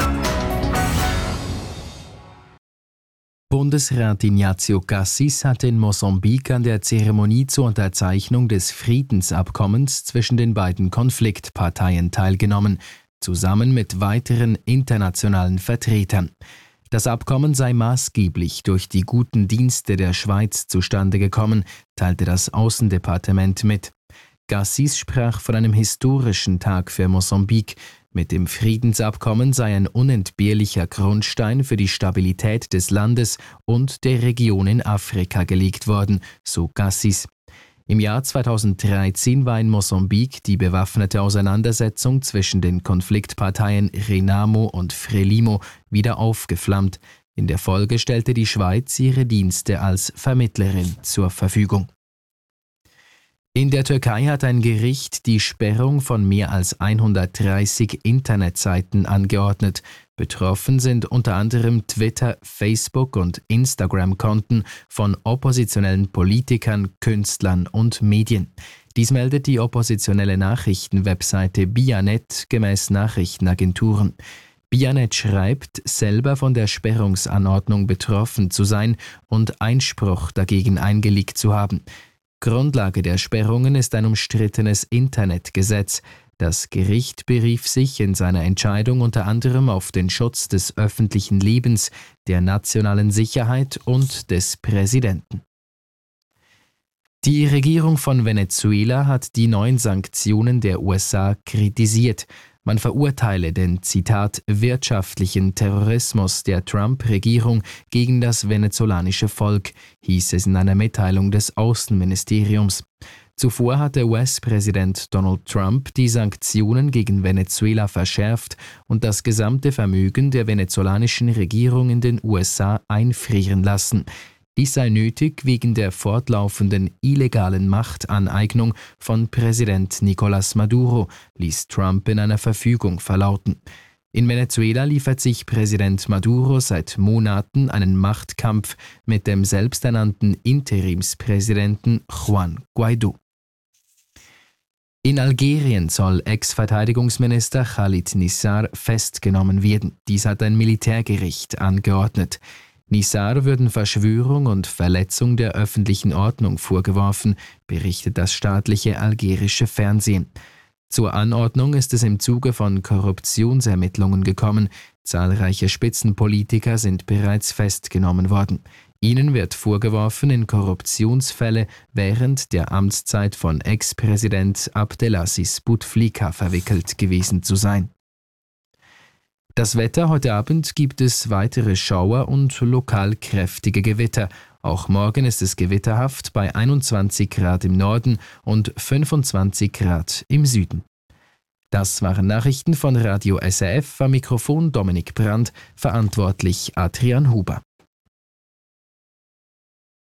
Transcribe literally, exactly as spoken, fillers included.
Bundesrat Inácio Cassis hat in Mosambik an der Zeremonie zur Unterzeichnung des Friedensabkommens zwischen den beiden Konfliktparteien teilgenommen, zusammen mit weiteren internationalen Vertretern. Das Abkommen sei maßgeblich durch die guten Dienste der Schweiz zustande gekommen, teilte das Außendepartement mit. Cassis sprach von einem historischen Tag für Mosambik. Mit dem Friedensabkommen sei ein unentbehrlicher Grundstein für die Stabilität des Landes und der Region in Afrika gelegt worden, so Cassis. Im Jahr zweitausenddreizehn war in Mosambik die bewaffnete Auseinandersetzung zwischen den Konfliktparteien Renamo und Frelimo wieder aufgeflammt. In der Folge stellte die Schweiz ihre Dienste als Vermittlerin zur Verfügung. In der Türkei hat ein Gericht die Sperrung von mehr als hundertdreißig Internetseiten angeordnet. Betroffen sind unter anderem Twitter-, Facebook- und Instagram-Konten von oppositionellen Politikern, Künstlern und Medien. Dies meldet die oppositionelle Nachrichtenwebseite Bianet gemäß Nachrichtenagenturen. Bianet schreibt, selber von der Sperrungsanordnung betroffen zu sein und Einspruch dagegen eingelegt zu haben. Grundlage der Sperrungen ist ein umstrittenes Internetgesetz. Das Gericht berief sich in seiner Entscheidung unter anderem auf den Schutz des öffentlichen Lebens, der nationalen Sicherheit und des Präsidenten. Die Regierung von Venezuela hat die neuen Sanktionen der U S A kritisiert. Man verurteile den, Zitat, wirtschaftlichen Terrorismus der Trump-Regierung gegen das venezolanische Volk, hieß es in einer Mitteilung des Außenministeriums. Zuvor hatte U S-Präsident Donald Trump die Sanktionen gegen Venezuela verschärft und das gesamte Vermögen der venezolanischen Regierung in den U S A einfrieren lassen. Dies sei nötig wegen der fortlaufenden illegalen Machtaneignung von Präsident Nicolás Maduro, ließ Trump in einer Verfügung verlauten. In Venezuela liefert sich Präsident Maduro seit Monaten einen Machtkampf mit dem selbsternannten Interimspräsidenten Juan Guaidó. In Algerien soll Ex-Verteidigungsminister Khalid Nissar festgenommen werden. Dies hat ein Militärgericht angeordnet. Nissar würden Verschwörung und Verletzung der öffentlichen Ordnung vorgeworfen, berichtet das staatliche algerische Fernsehen. Zur Anordnung ist es im Zuge von Korruptionsermittlungen gekommen. Zahlreiche Spitzenpolitiker sind bereits festgenommen worden. Ihnen wird vorgeworfen, in Korruptionsfälle während der Amtszeit von Ex-Präsident Abdelaziz Bouteflika verwickelt gewesen zu sein. Das Wetter: Heute Abend gibt es weitere Schauer und lokal kräftige Gewitter. Auch morgen ist es gewitterhaft bei einundzwanzig Grad im Norden und fünfundzwanzig Grad im Süden. Das waren Nachrichten von Radio S R F, am Mikrofon Dominik Brandt, verantwortlich Adrian Huber.